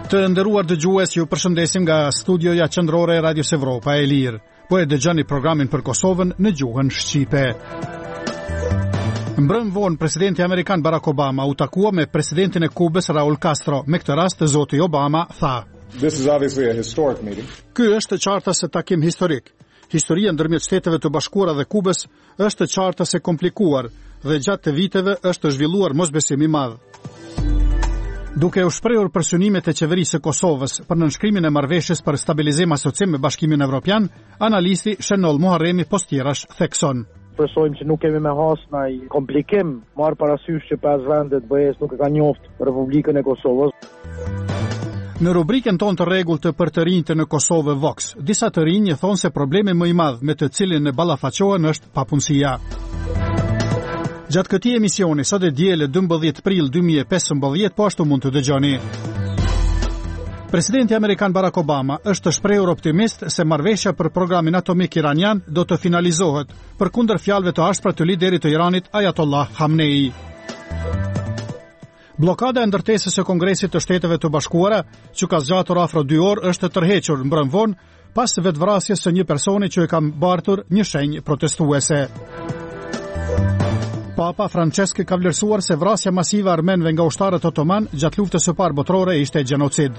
Të nderuar dëgjues, ju përshëndesim nga studioja qendrore e Radios Evropa e Lirë. Po e dëgjoni programin për Kosovën në gjuhën shqipe. Mbrëm vonë, presidenti amerikan Barack Obama u takua me presidentin e Kubës Raul Castro. Me këtë rast, zoti Obama tha: This is obviously a historic meeting. Ky është qartas e takim historik. Historia ndërmjet Shteteve të Bashkuara dhe Kubës është qartas e komplikuar dhe gjatë të viteve është zhvilluar mosbesim i madh. Duke u shprehur për synimet e qeverisë së Kosovës për nënshkrimin e marrëveshjes për stabilizim asocim me Bashkimin Evropian, analisti Shenol Muharremi Postirash thekson: Presojmë që nuk kemi me has ndaj komplikim, marr parasysh që 5 vendet BE-s nuk e kanë njoft Republikën e Kosovës. Në rubrikën tonë të rregullt të për të rinjtë në Kosovë Vox, disa të rinj thonë se problemi më i madh me të cilin ne ballafaqohen është papunësia. Gjatë këtij emisioni, sot e diel 12 prill 2015, po ashtu mund të dëgjoni. Presidenti amerikan Barack Obama është shprehur optimist se marrëveshja për programin atomik iranian do të finalizohet, përkundër fjalëve të ashpra të liderit të Iranit Ayatollah Khamenei. Blokada e ndërtesës së Kongresit të Shteteve të Bashkuara, që ka zgjatur afro 2 orë, është tërhequr mbrëm vonë pas vetvrasjes së një personi që e ka mbartur një shenjë protestuese. Papa Francesc ka vlerësuar se vrasja masive armenëve nga ushtarët otoman gjatë luftës së parë botërore ishte gjenocid.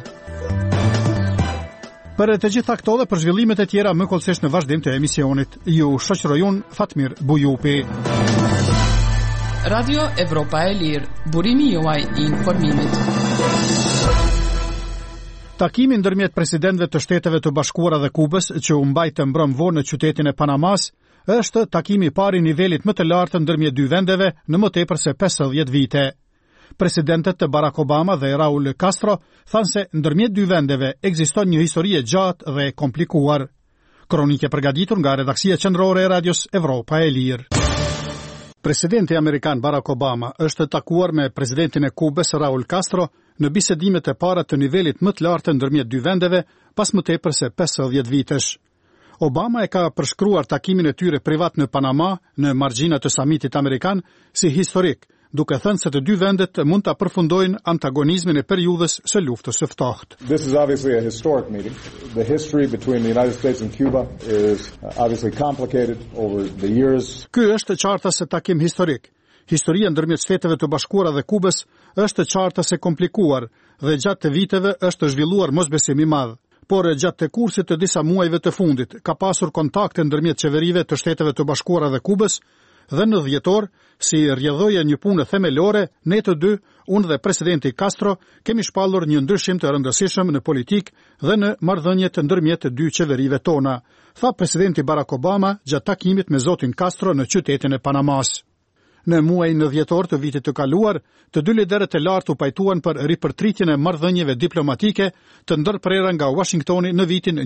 Për të gjitha këto dhe për zhvillimet e tjera më kollësisht në vazhdim të emisionit, ju shoqëroj unë Fatmir Bujupi. Radio Evropa e Lirë, burimi juaj i informimit. Takimi ndërmjet presidentëve të Shteteve të Bashkuara dhe Kubës, që u mbajtë mbrëm vonë në qytetin e Panamas, është takimi i parë i nivelit më të lartë ndërmjet dy vendeve në më tepër se 50 vite. Presidentët të Barack Obama dhe Raul Castro thanë se ndërmjet dy vendeve ekziston një histori e gjatë dhe komplikuar. Kronike përgatitur nga redaksia qendrore e Radios Evropa e Lirë. Presidenti amerikan Barack Obama është takuar me presidentin e Kubës Raul Castro në bisedimet e para të nivelit më të lartë ndërmjet dy vendeve pas më tepër se 50 vitesh. Obama e ka përshkruar takimin e tyre privat në Panama, në margjinat të samitit amerikan, si historik, duke thënë se të dy vendet mund ta përfundojnë antagonizmin e periudhës së luftës së ftohtë. This is obviously a historic meeting. The history between the United States and Cuba is obviously complicated over the years. Ky është qartas e takim historik. Historia ndërmjet Shteteve të Bashkuara dhe Kubës është qartas e komplikuar dhe gjatë të viteve është zhvilluar mosbesim i madh. Por gjatë të kursit të disa muajve të fundit, ka pasur kontakte ndërmjet qeverive të Shteteve të Bashkuara dhe Kubës, dhe në dhjetor, si rrjedhoje një punë themelore, ne të dy, unë dhe presidenti Castro, kemi shpallur një ndryshim të rëndësishëm në politik dhe në marrëdhëniet ndërmjet të dy qeverive tona, tha presidenti Barack Obama gjatë takimit me zotin Castro në qytetin e Panamas. Në muajin në dhjetor të vitit të kaluar, të dy liderët e lartë u pajtuan për ripërtritjen e marrëdhënieve diplomatike të ndërprera nga Washingtoni në vitin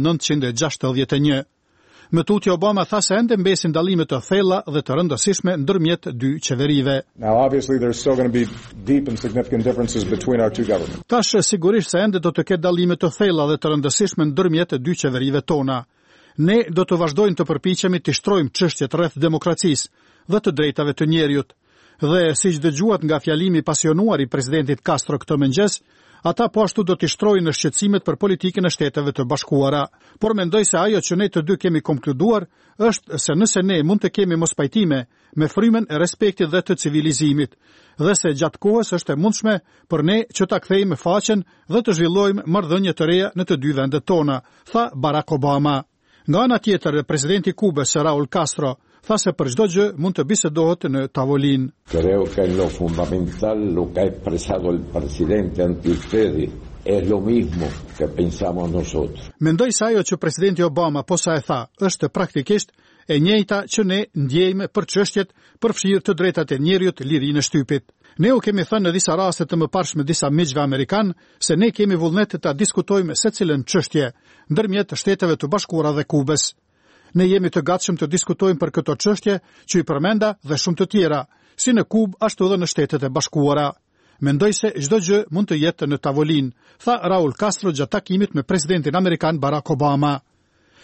1961. Më tutje Obama tha se ende mbesin dallime të thella dhe të rëndësishme ndërmjet dy qeverive. Now obviously there's still going to be deep and significant differences between our two governments. Tash sigurisht se ende do të ketë dallime të thella dhe të rëndësishme ndërmjet dy qeverive tona. Ne do të vazhdojmë të përpiqemi të shtrojmë çështjet rreth demokracisë dhe të drejtave të njerëzit. Dhe siç dëgjuat nga fjalimi pasionuar i presidentit Castro këtë mëngjes, ata po ashtu do të shtrojnë në shqetësimet për politikën e Shteteve të Bashkuara. Por mendoj se ajo që ne të dy kemi konkluduar është se nëse ne mund të kemi mospajtime me frymën e respektit dhe të civilizimit, dhe se gjatë kohës është e mundshme për ne që ta kthejmë faqen dhe të zhvillojmë marrëdhënie të reja në të dy vendet tona, tha Barack Obama. Nga ana tjetër, presidenti i Kubës Raul Castro tha se për çdo gjë mund të bisedohet në tavolinë. Creo que en lo fundamental lo que ha expresado el presidente ante ustedes es lo mismo que pensamos nosotros. Mendoj se ajo që presidenti Obama posa e tha është praktikisht e njëjta që ne ndjejmë për çështjet përfshirë të drejtat e njerëzit, lirinë e shtypit. Ne u kemi thënë në disa raste të mëparshme disa miqve amerikan se ne kemi vullnet të ta diskutojmë secilën çështje ndërmjet Shteteve të Bashkuara dhe Kubës. Ne jemi të gatshëm të diskutojmë për këto çështje që i përmenda dhe shumë të tjera, si në Kubë ashtu edhe në Shtetet e Bashkuara. Mendoj se çdo gjë mund të jetë në tavolinë, tha Raul Castro gjatë takimit me presidentin amerikan Barack Obama.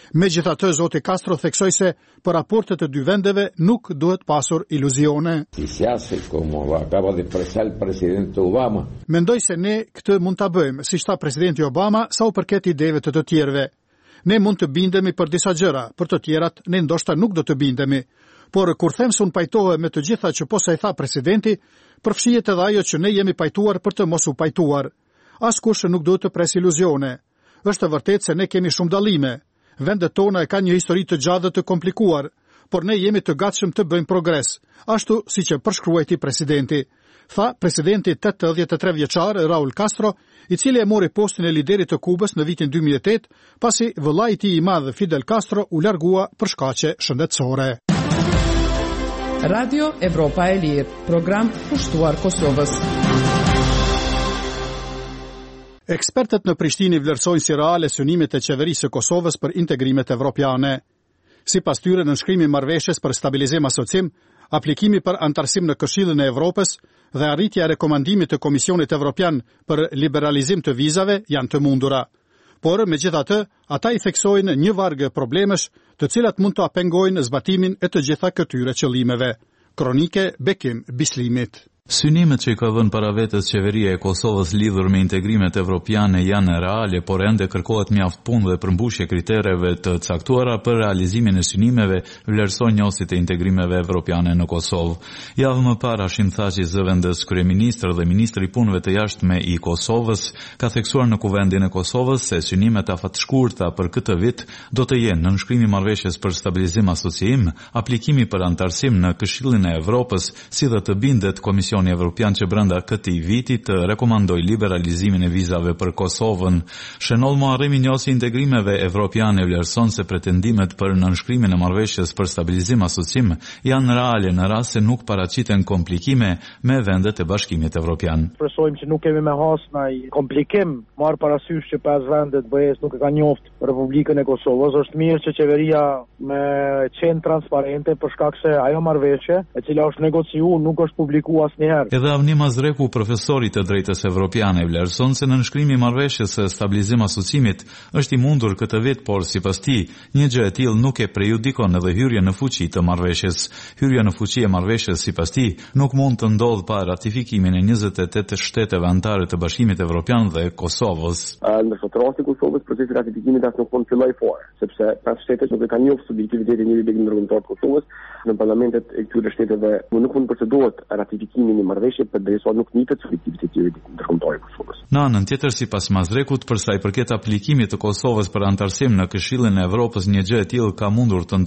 Megjithatë, zoti Castro theksoi se për raportet e dy vendeve nuk duhet pasur iluzione. Si se hace como acaba de expresar el presidente Obama. Mendoj se ne këtë mund ta bëjmë, siç tha presidenti Obama, sa u përket ideve të tjerëve. Ne mund të bindemi për disa gjëra, për të tjerat ne ndoshta nuk do të bindemi. Por kur them se unë pajtohem me të gjitha që posa i tha presidenti, përfshihet edhe ajo që ne jemi pajtuar për të mos u pajtuar. Askush nuk duhet të pres iluzione. Është vërtet se ne kemi shumë dallime. Vendet tona e kanë një histori të gjatë dhe të komplikuar, por ne jemi të gatshëm të bëjmë progres, ashtu siç e përshkruajti presidenti. Tha presidenti 83 vjeçar Raul Castro, i cili e mori postin e liderit të Kubës në vitin 2008, pasi vëllai i tij i madh Fidel Castro u largua për shkaqe shëndetësore. Radio Evropa e Lirë, program pushtuar Kosovës. Ekspertët në Prishtinë vlerësojnë si reale synimet e qeverisë së Kosovës për integrimet evropiane. Sipas tyre, nënshkrimi i marrëveshjes për stabilizim asocim, aplikimi për antarësim në Këshillin e Evropës dhe arritja e rekomandimit të Komisionit Evropian për liberalizim të vizave janë të mundura. Por, megjithatë, ata i theksojnë një varg problemesh, të cilat mund të pengojnë zbatimin e të gjitha këtyre qëllimeve. Kronike Bekim Bislimit. Synimet që i ka vënë para vetes qeveria e Kosovës lidhur me integrimet evropiane janë reale, por ende kërkohet mjaft punë dhe përmbushje kritereve të caktuara për realizimin e synimeve, vlerëson njohësit e integrimeve evropiane në Kosovë. Javë më parë Hashim Thaçi, zëvendës kryeministër dhe ministri i punëve të jashtme i Kosovës, ka theksuar në Kuvendin e Kosovës se synimet afatshkurta për këtë vit do të jenë nënshkrimi i marrëveshjes për stabilizim asociim, aplikimi për antarësim në Këshillin e Evropës, si dhe të bindet Komisioni Evropian që brenda këtij viti të rekomandoj liberalizimin e vizave për Kosovën. Shënoll Muharremi, njohësi integrimeve evropiane, vlerëson se pretendimet për nënshkrimin e marrëveshjes për stabilizim asocim janë reale në rast se nuk paraqiten komplikime me vendet e Bashkimit Evropian. Presojmë që nuk kemi me has ndaj komplikim, marr parasysh që 5 vendet BE-s nuk e kanë njoft Republikën e Kosovës. Është mirë që qeveria me qenë transparente për shkak se ajo marrëveshje e cila është negociuar nuk është publikuar asnjëherë. Edhe Avni Mazreku, profesori të drejtës evropiane, vlerëson se nënshkrimi i marrëveshjes së stabilizim asocimit është i mundur këtë vit, por sipas tij, një gjë e tillë nuk e prejudikon edhe hyrjen në fuqi të marrëveshjes. Hyrja në fuqi e marrëveshjes sipas tij nuk mund të ndodhë pa ratifikimin e 28 shteteve anëtare të Bashkimit Evropian dhe Kosovës. Në rasti i Kosovës, procesi i ratifikimit as nuk mund të fillojë fare, sepse 5 shtetet nuk e kanë njohur subjektivitetin e një ligji ndërkombëtar të Kosovës. Në parlamentet e këtyre shteteve nuk mund të procedohet ratifikimi një marrëveshje përderisa nuk nitet subjektiviteti ndërkombëtar i Kosovës. Në anën tjetër, sipas Mazrekut, për sa i përket aplikimit të Kosovës për antarësim në Këshillin e Evropës, një gjë e tillë ka mundur të